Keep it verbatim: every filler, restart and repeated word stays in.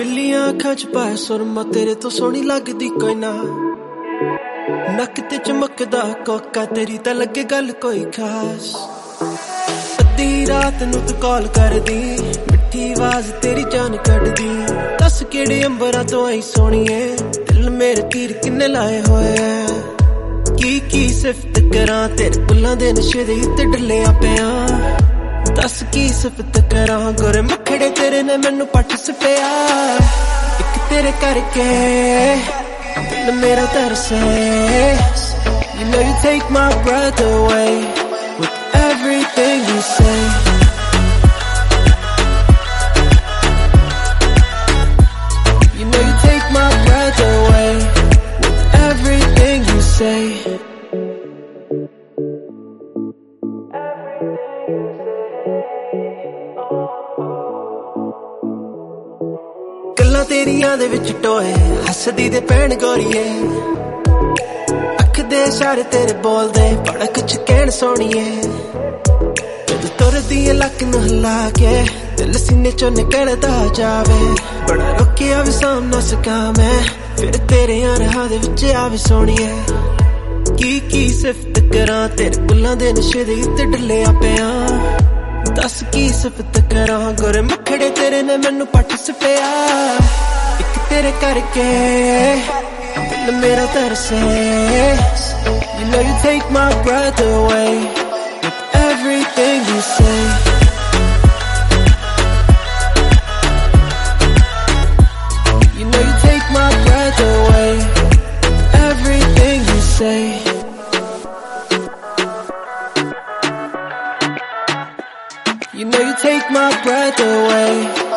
ਨੀਲੀਆਂ ਅੱਖਾਂ ਚ ਪਾਇਆ ਸੁਰਮਾ ਤੇਰੇ ਤੋਂ ਸੋਹਣੀ ਲੱਗਦੀ ਕੋਈ ਨਾ ਨੱਕ ਤੇ ਚਮਕਦਾ ਕੋਕਾ ਤੇਰੀ ਤਾਂ ਲੱਗੇ ਗੱਲ ਕੋਈ ਖਾਸ ਅੱਧੀ ਰਾਤ ਨੂੰ ਤੂੰ ਕਾਲ ਕਰਦੀ ਮਿੱਠੀ ਆਵਾਜ਼ ਤੇਰੀ ਜਾਨ ਕੱਢਦੀ ਦੱਸ ਕਿਹੜੇ ਅੰਬਰਾਂ ਤੋਂ ਆਈ ਸੋਹਣੀਏ ਦਿਲ ਮੇਰੇ ਤੀਰ ਕਿੰਨੇ ਲਾਏ ਹੋਏ ਐ ਕੀ ਕੀ ਸਿਫਤ ਕਰਾਂ ਤੇਰੇ ਬੁੱਲਾਂ ਦੇ ਨਸ਼ੇ ਦੇ ਉੱਤੇ ਡੱਲਿਆ ਪਿਆ ਦੱਸ ਕੀ ਸਿਫਤ ਕਰਾਂ ਗੋਰੇ ਮੱਖੜੇ ਤੇਰੇ ਨੇ ਮੈਨੂੰ ਪੱਟ ਸਪਿਆ ਇੱਕ ਤੇਰੇ ਕਰਕੇ ਦਿਲ ਮੇਰਾ ਤਰਸੇ You know you take my breath away with everything you say You know you take my breath away with everything you say ਗੱਲਾਂ ਤੇਰੀਆਂ ਦੇ ਵਿੱਚ ਟੋਏ ਹੱਸਦੀ ਦੇ ਪੈਣ ਗੋਰੀਏ ਅੱਖ ਦੇ ਇਸ਼ਾਰੇ ਤੇਰੇ ਬੋਲਦੇ ਬੜਾ ਕੁਛ ਕਹਿਣ ਸੋਹਣੀਏ ਜਦ ਤੁਰਦੀ ਏ ਲੱਕ ਨੂੰ ਹਿਲਾ ਕੇ ਦਿਲ ਸੀਨੇ ਚੋਂ ਨਿਕਲਦਾ ਜਾਵੇ ਬੜਾ ਰੁਕਿਆ ਵੀ ਸਾਂਭ ਨਾ ਸਕਾਂ ਮੈਂ ਫਿਰ ਤੇਰੇ ਰਾਹਾਂ ਦੇ ਵਿੱਚ ਆਵੇ ਸੋਹਣੀਏ ਕੀ ਕੀ ਸਿਫਤ ਕਰਾਂ ਤੇਰੇ ਬੁੱਲਾਂ ਦੇ ਨਸ਼ੇ ਦੇ ਉੱਤੇ ਡੱਲਿਆ ਪਿਆ ਦੱਸ ਕੀ ਸਿਫਤ ਕਰਾਂ ਗੋਰੇ ਮੱਖੜੇ ਤੇਰੇ ਨੇ ਮੈਨੂੰ ਪੱਟ ਸਪਿਆ ਇੱਕ ਤੇਰੇ ਕਰਕੇ ਦਿਲ ਮੇਰਾ ਤਰਸੇ You know you take my breath away with everything you say You know you take my breath away with everything you say You know you take my breath away